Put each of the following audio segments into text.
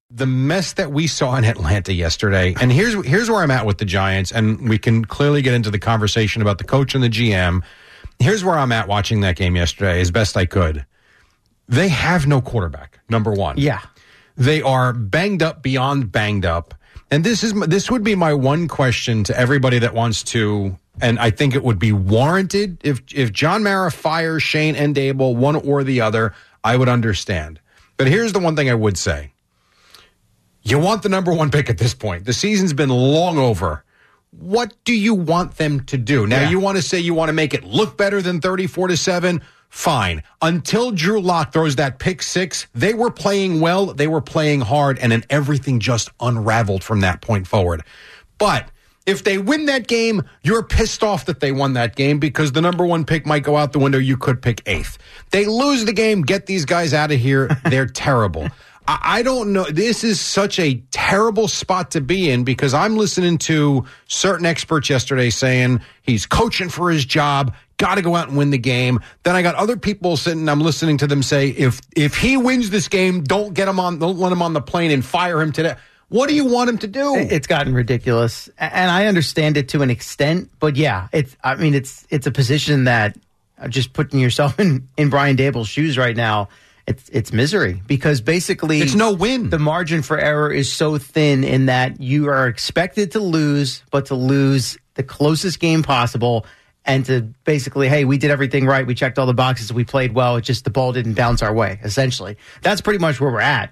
the mess that we saw in Atlanta yesterday, and here's where I'm at with the Giants, and we can clearly get into the conversation about the coach and the GM. Here's where I'm at watching that game yesterday as best I could. They have no quarterback, number one. Yeah. They are banged up beyond banged up. And this would be my one question to everybody that wants to, and I think it would be warranted, if John Mara fires Shane and Dable, one or the other, I would understand. But here's the one thing I would say. You want the number one pick at this point. The season's been long over. What do you want them to do? Now, you want to say you want to make it look better than 34-7? Fine. Until Drew Lock throws that pick six, they were playing well, they were playing hard, and then everything just unraveled from that point forward. But if they win that game, you're pissed off that they won that game because the number one pick might go out the window. You could pick eighth. They lose the game, get these guys out of here. They're terrible. I don't know. This is such a terrible spot to be in because I'm listening to certain experts yesterday saying he's coaching for his job, got to go out and win the game. Then I got other people sitting, I'm listening to them say, if he wins this game, don't let him on the plane and fire him today. What do you want him to do? It's gotten ridiculous. And I understand it to an extent, but yeah, it's a position that just putting yourself in Brian Dable's shoes right now, it's misery because basically it's no win. The margin for error is so thin in that you are expected to lose, but to lose the closest game possible and to basically, hey, we did everything right. We checked all the boxes. We played well. It's just the ball didn't bounce our way, essentially. That's pretty much where we're at.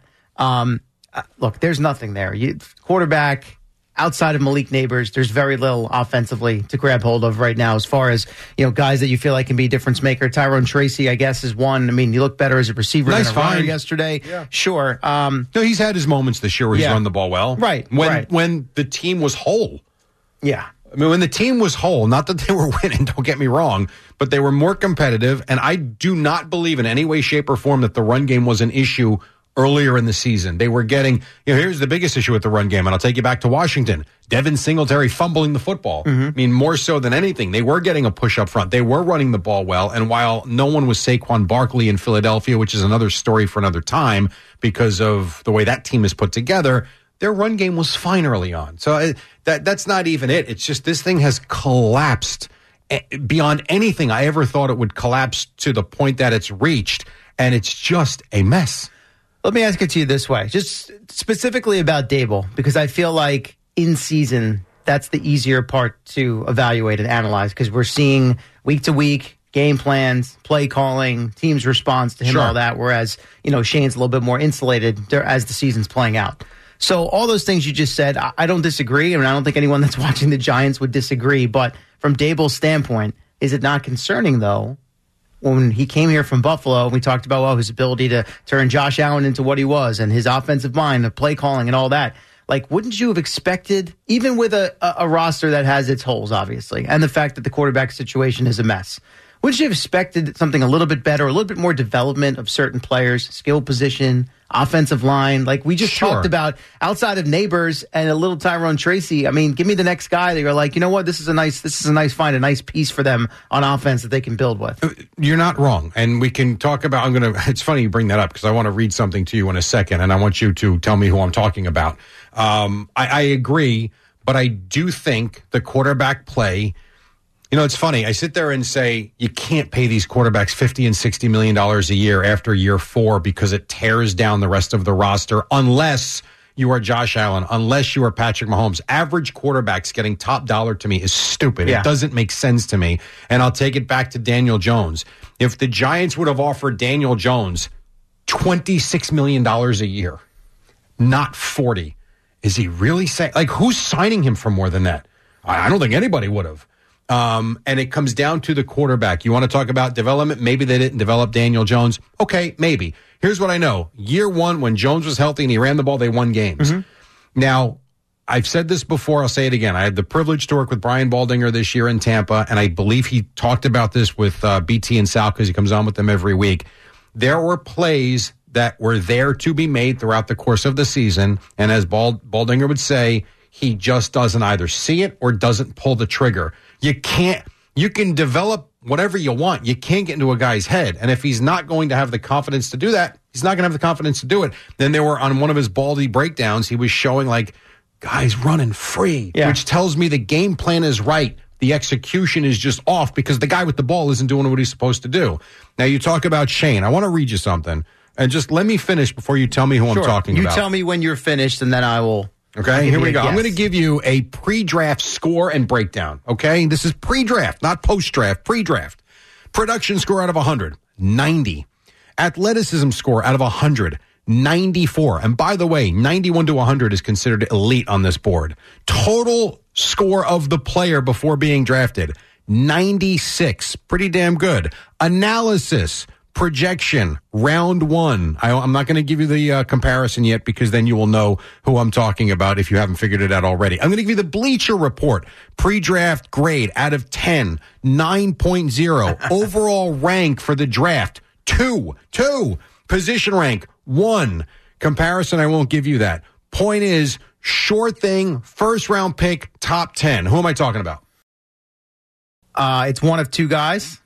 Look, there's nothing there. Quarterback, outside of Malik Neighbors, there's very little offensively to grab hold of right now as far as, guys that you feel like can be a difference maker. Tyrone Tracy, I guess, is one. I mean, you look better as a receiver than a runner yesterday. Yeah. Sure. No, he's had his moments this year where he's run the ball well. Right. When the team was whole. Yeah. I mean, when the team was whole, not that they were winning, don't get me wrong, but they were more competitive, and I do not believe in any way, shape, or form that the run game was an issue earlier in the season. They were getting, here's the biggest issue with the run game, and I'll take you back to Washington. Devin Singletary fumbling the football. Mm-hmm. I mean, more so than anything, they were getting a push up front. They were running the ball well, and while no one was Saquon Barkley in Philadelphia, which is another story for another time because of the way that team is put together, their run game was fine early on. So that's not even it. It's just this thing has collapsed beyond anything I ever thought it would collapse to the point that it's reached, and it's just a mess. Let me ask it to you this way, just specifically about Dable, because I feel like in season, that's the easier part to evaluate and analyze because we're seeing week to week game plans, play calling, team's response to him, all that, whereas, Shane's a little bit more insulated as the season's playing out. So all those things you just said, I don't disagree. I mean, I don't think anyone that's watching the Giants would disagree. But from Dable's standpoint, is it not concerning, though, when he came here from Buffalo, we talked about his ability to turn Josh Allen into what he was and his offensive mind, the play calling and all that. Like, wouldn't you have expected, even with a roster that has its holes, obviously, and the fact that the quarterback situation is a mess, wouldn't you have expected something a little bit better, a little bit more development of certain players, skill position, offensive line? Like we just talked about, outside of Neighbors and a little Tyrone Tracy. I mean, give me the next guy that you're like, you know what, this is a nice find, a nice piece for them on offense that they can build with. You're not wrong. And we can talk about, it's funny you bring that up because I want to read something to you in a second and I want you to tell me who I'm talking about. I agree, but I do think the quarterback play, it's funny. I sit there and say you can't pay these quarterbacks $50 and $60 million a year after year 4 because it tears down the rest of the roster unless you are Josh Allen, unless you are Patrick Mahomes. Average quarterbacks getting top dollar to me is stupid. Yeah. It doesn't make sense to me. And I'll take it back to Daniel Jones. If the Giants would have offered Daniel Jones $26 million a year, not 40, is he really saying, who's signing him for more than that? I don't think anybody would have. And it comes down to the quarterback. You want to talk about development? Maybe they didn't develop Daniel Jones. Okay, maybe. Here's what I know. Year 1, when Jones was healthy and he ran the ball, they won games. Mm-hmm. Now, I've said this before. I'll say it again. I had the privilege to work with Brian Baldinger this year in Tampa, and I believe he talked about this with BT and Sal because he comes on with them every week. There were plays that were there to be made throughout the course of the season, and as Baldinger would say, he just doesn't either see it or doesn't pull the trigger. You can develop whatever you want. You can't get into a guy's head. And if he's not going to have the confidence to do that, He's not going to have the confidence to do it. Then there were, on one of his Baldy breakdowns, he was showing like guys running free, which tells me the game plan is right. The execution is just off because the guy with the ball isn't doing what he's supposed to do. Now, you talk about Shane. I want to read you something. And just let me finish before you tell me who I'm talking about. You tell me when you're finished, and then I will. Okay, here we go. I'm going to give you a pre-draft score and breakdown. Okay, this is pre-draft, not post-draft, pre-draft. Production score out of 100, 90. Athleticism score out of 100, 94. And by the way, 91 to 100 is considered elite on this board. Total score of the player before being drafted, 96. Pretty damn good. Analysis. Projection, round 1. I'm not going to give you the comparison yet because then you will know who I'm talking about if you haven't figured it out already. I'm going to give you the Bleacher Report. Pre-draft grade out of 10, 9.0. Overall rank for the draft, 2. Position rank, 1. Comparison, I won't give you that. Point is, sure thing, first round pick, top 10. Who am I talking about? It's one of two guys.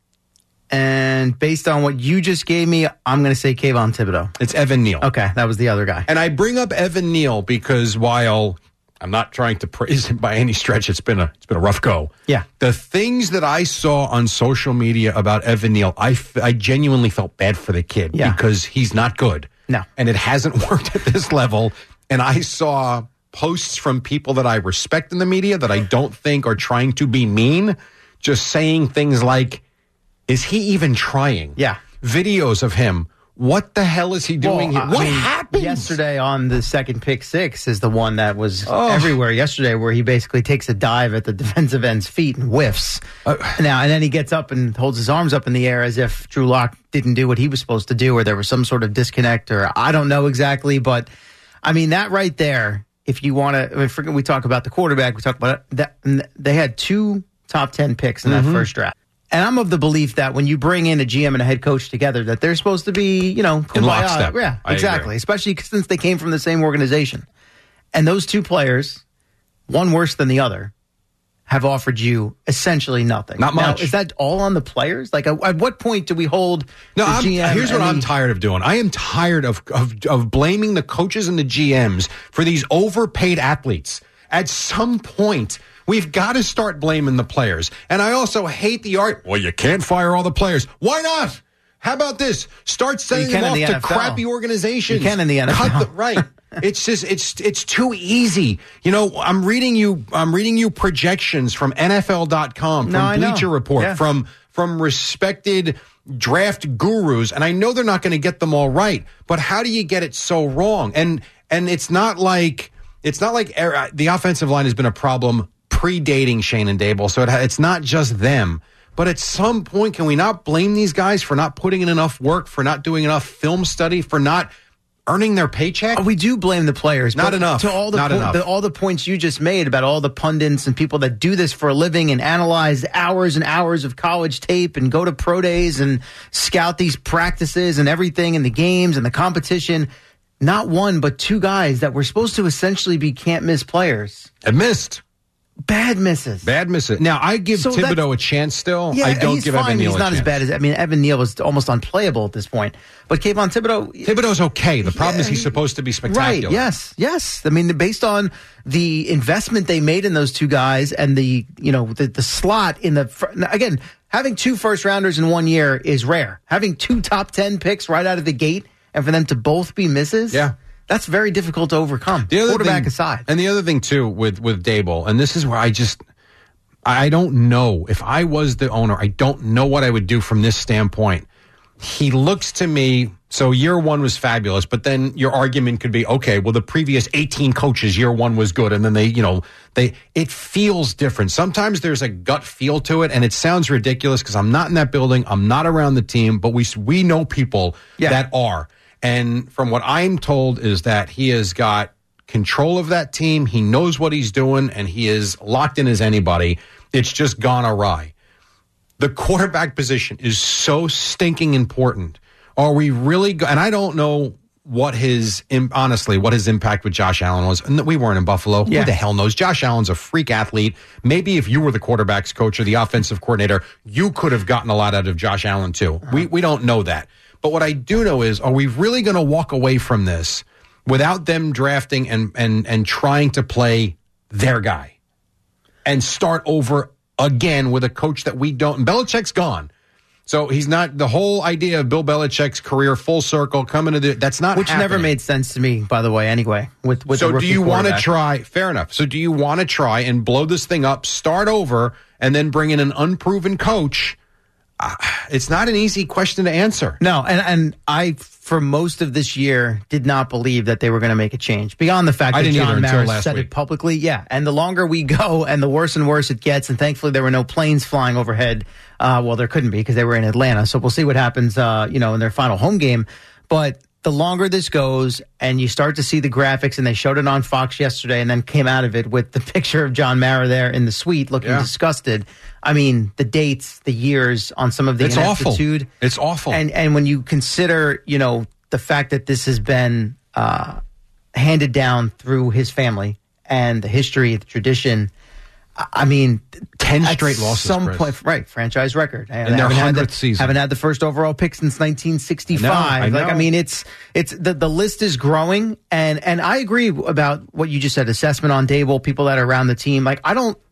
And based on what you just gave me, I'm going to say Kayvon Thibodeau. It's Evan Neal. Okay, that was the other guy. And I bring up Evan Neal because while I'm not trying to praise him by any stretch, it's been a rough go. Yeah. The things that I saw on social media about Evan Neal, I genuinely felt bad for the kid because he's not good. No. And it hasn't worked at this level. And I saw posts from people that I respect in the media that I don't think are trying to be mean, just saying things like, is he even trying? Yeah. Videos of him. What the hell is he doing here? What happened? Yesterday on the second pick 6 is the one that was everywhere yesterday, where he basically takes a dive at the defensive end's feet and whiffs. And then he gets up and holds his arms up in the air as if Drew Lock didn't do what he was supposed to do, or there was some sort of disconnect, or I don't know exactly. But, I mean, that right there, if you want to, we talk about the quarterback, we talk about that. They had 2 top 10 picks in that first draft. And I'm of the belief that when you bring in a GM and a head coach together, that they're supposed to be, in lockstep. Yeah, exactly. Especially since they came from the same organization. And those 2 players, one worse than the other, have offered you essentially nothing. Not much. Now, is that all on the players? Like, at what point do we hold the GM? Here's what I'm tired of doing. I am tired of blaming the coaches and the GMs for these overpaid athletes. At some point, we've got to start blaming the players. And I also hate the well, you can't fire all the players. Why not? How about this? Start sending them off to crappy organizations. You can in the NFL. Right. It's just it's too easy. I'm reading you projections from NFL.com, from Bleacher Report, from respected draft gurus, and I know they're not going to get them all right, but how do you get it so wrong? And it's not like the offensive line has been a problem predating Shane and Dable, so it's not just them. But at some point, can we not blame these guys for not putting in enough work, for not doing enough film study, for not earning their paycheck? We do blame the players. Not enough. To all the points you just made about all the pundits and people that do this for a living and analyze hours and hours of college tape and go to pro days and scout these practices and everything and the games and the competition. Not one, but 2 guys that were supposed to essentially be can't-miss players. Have missed. Bad misses. Now, I give Thibodeau a chance still. Yeah, I don't give Evan Neal a chance. He's not as bad as, Evan Neal was almost unplayable at this point. But Kayvon Thibodeau... Thibodeau's okay. The problem is he's supposed to be spectacular. Right, yes. I mean, based on the investment they made in those 2 guys and the slot in the... Again, having 2 first-rounders in 1 year is rare. Having 2 top 10 picks right out of the gate and for them to both be misses... Yeah. That's very difficult to overcome, quarterback aside. And the other thing, too, with Dable, and this is where I don't know. If I was the owner, I don't know what I would do from this standpoint. He looks to me, so year 1 was fabulous, but then your argument could be, okay, well, the previous 18 coaches, year 1 was good, and then it feels different. Sometimes there's a gut feel to it, and it sounds ridiculous because I'm not in that building, I'm not around the team, but we know people that are. And from what I'm told is that he has got control of that team. He knows what he's doing, and he is locked in as anybody. It's just gone awry. The quarterback position is so stinking important. Are we really and I don't know what his impact with Josh Allen was. And we weren't in Buffalo. Yeah. Who the hell knows? Josh Allen's a freak athlete. Maybe if you were the quarterback's coach or the offensive coordinator, you could have gotten a lot out of Josh Allen too. We don't know that. But what I do know is, are we really going to walk away from this without them drafting and trying to play their guy and start over again with a coach that we don't? And Belichick's gone. So he's not, the whole idea of Bill Belichick's career full circle coming to that's not which happening. Never made sense to me, by the way, anyway, with so the do you want to quarterback. try, fair enough, so do you want to try and blow this thing up, start over, and then bring in an unproven coach? It's not an easy question to answer. No, and I, for most of this year, did not believe that they were going to make a change. Beyond the fact that John Mara said it publicly, yeah. And the longer we go and the worse and worse it gets, and thankfully there were no planes flying overhead. Well, there couldn't be because they were in Atlanta. So we'll see what happens, in their final home game. But the longer this goes and you start to see the graphics, and they showed it on Fox yesterday and then came out of it with the picture of John Mara there in the suite looking disgusted. I mean, the dates, the years on some of the ineptitude. It's awful. And when you consider, the fact that this has been handed down through his family and the history, the tradition, I mean, 10 straight losses. At some point, right? Franchise record, and their 100th season. Haven't had the first overall pick since 1965. I know. Like, I mean, it's the list is growing, and I agree about what you just said. Assessment on Dable, people that are around the team. Like, I don't.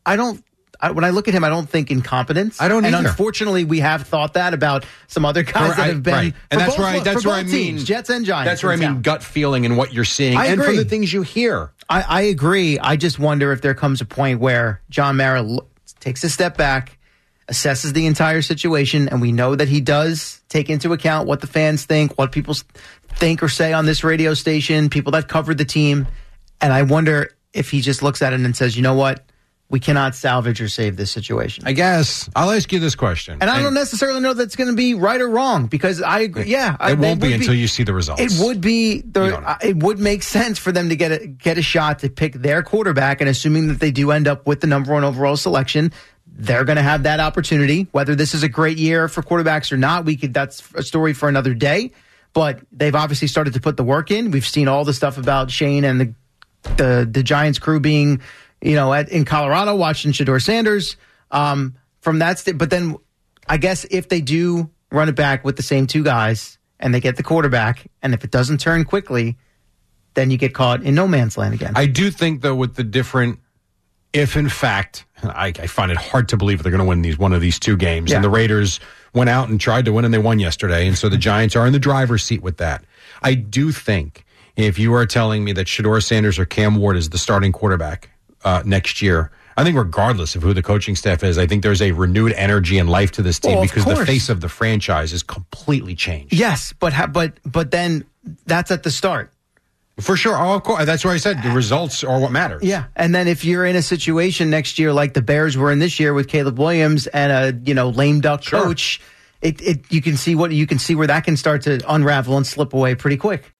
When I look at him, I don't think incompetence. I don't either. And unfortunately, we have thought that about some other guys that have been. Right. And that's where I mean teams, Jets and Giants. That's where I mean gut feeling and what you're seeing, and from the things you hear. I agree. I just wonder if there comes a point where John Mara takes a step back, assesses the entire situation, and we know that he does take into account what the fans think, what people think or say on this radio station, people that covered the team. And I wonder if he just looks at it and says, you know what? We cannot salvage or save this situation. I guess. I'll ask you this question. And I don't necessarily know that's going to be right or wrong, because I agree. Yeah. It won't be until you see the results. It would be. It would make sense for them to get a shot to pick their quarterback, and assuming that they do end up with the number one overall selection, they're going to have that opportunity. Whether this is a great year for quarterbacks or not, that's a story for another day. But they've obviously started to put the work in. We've seen all the stuff about Shane and the Giants crew being, in Colorado, watching Shedeur Sanders from that state. But then I guess if they do run it back with the same two guys and they get the quarterback, and if it doesn't turn quickly, then you get caught in no man's land again. I do think, though, with the different, if in fact, I find it hard to believe they're going to win one of these two games. Yeah. And the Raiders went out and tried to win, and they won yesterday. And so the Giants are in the driver's seat with that. I do think if you are telling me that Shedeur Sanders or Cam Ward is the starting quarterback next year, I think regardless of who the coaching staff is, I think there's a renewed energy and life to this team, because the face of the franchise is completely changed. Yes, but then that's at the start. For sure. Oh, of course. That's why I said the results are what matters. Yeah. And then if you're in a situation next year like the Bears were in this year with Caleb Williams and a lame duck coach, you can see where that can start to unravel and slip away pretty quick.